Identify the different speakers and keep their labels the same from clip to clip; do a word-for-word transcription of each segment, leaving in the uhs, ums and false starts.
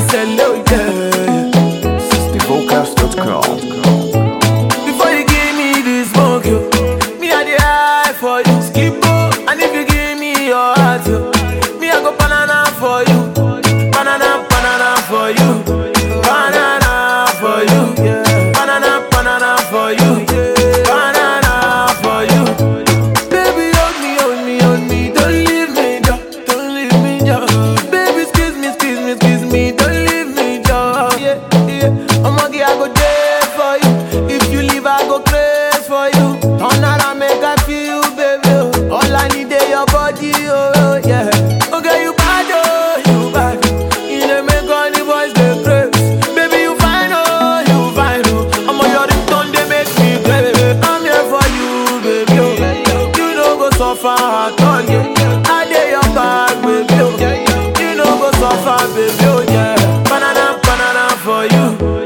Speaker 1: hello, yeah.
Speaker 2: sixty vocals dot com.
Speaker 1: Before you give me this smoke, yo, me I the eye for you, skippo. And if you give me your heart, yo, me I go banana for you, banana, banana for you, banana for you, yeah. Banana, banana for you, yeah. Banana for you. Baby, hold me, hold me, hold me, don't leave me, jo, don't leave me, jo. Baby, excuse me, excuse me, excuse me, don't leave me, jo. Yeah, yeah. I'm okay, I go there for you. If you leave, I go crazy for you. Turn around, make I feel, baby. All I need is your body, oh yeah. Okay, you bad, oh, you bad. You dey make all the boys dey crazy. Baby, you fine, oh, you fine, oh. I'm on your ringtone, they make me crazy. I'm here for you, baby, oh. You no go suffer at all, yeah. I dey your back, baby, oh. You no go suffer, baby, oh yeah. Banana, banana for you,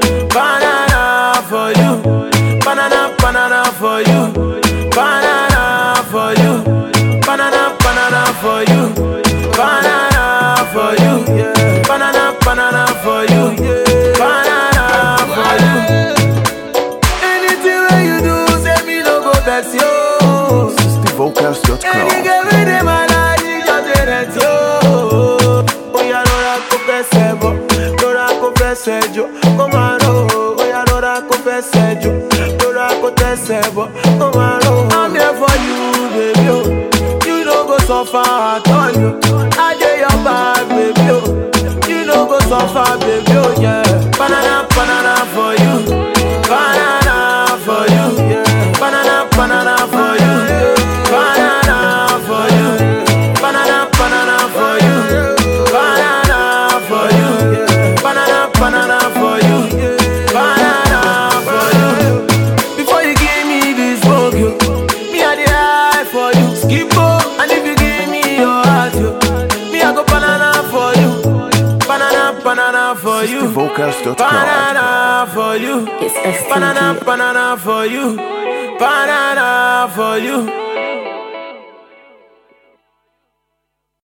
Speaker 1: banana for you, banana, banana for you, banana for you, banana, banana for you, banana for you, yeah. Banana, banana for you, yeah. Banana for you. Anything where you do, say me no go vex you.
Speaker 2: sixty vocals dot com.
Speaker 1: Any girl with them I like, you just dey rent you. Oh yeah, rora ko fẹsẹ̀ bọ̀, rora ko fẹsẹ̀ jò, kó máa rò. Oh yeah, rora ko fẹsẹ̀ jò, rora ko tẹsẹ̀ bọ̀, kó máa rò. I'm here for you, baby, oh. You no go suffer at all, yo. I dey your back, baby, oh. You no go suffer, baby, oh yeah. Banana, banana for you, banana for you, yeah. Banana, banana for you, banana for you, banana, banana for you, banana for you, banana, banana for you, banana for you. Before you give me this smoke, yo, me I the eye for you, skippo. And if you give me your heart, yo, me I go banana for you, banana, banana for you,
Speaker 2: sixty vocals dot com.
Speaker 1: banana for you,
Speaker 3: It's S T G.
Speaker 1: banana, banana for you, banana for you.